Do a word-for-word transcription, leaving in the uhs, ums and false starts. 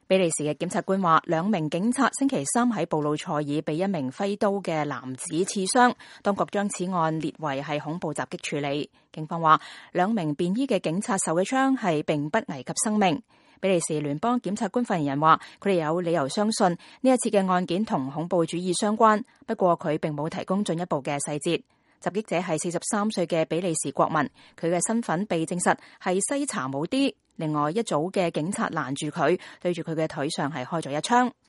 比利時嘅檢察官話，兩名警察星期三喺布魯塞爾被一名揮刀嘅男子刺傷，當局將此案列為係恐怖襲擊處理。警方話，兩名便衣嘅警察受嘅槍係並不危及生命。比利時聯邦檢察官發言人話，佢哋有理由相信呢一次嘅案件同恐怖主義相關，不過佢並冇提供進一步嘅細節。襲擊者係四十三歲嘅比利時國民，佢嘅身份被證實係西查姆啲。另外一組嘅警察攔住佢，對住佢嘅腿上係開咗一槍。